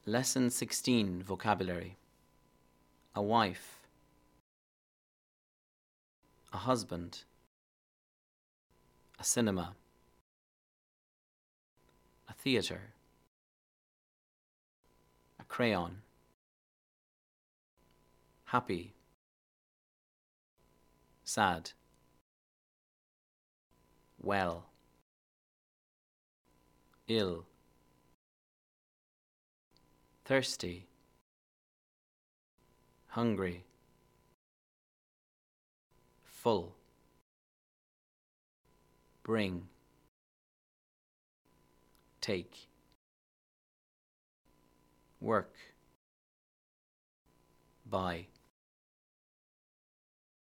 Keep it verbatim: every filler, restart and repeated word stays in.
Lesson sixteen Vocabulary. A wife, a husband, a cinema, a theatre, a crayon, happy, sad, well, ill, thirsty, hungry, full, bring, take, work, buy.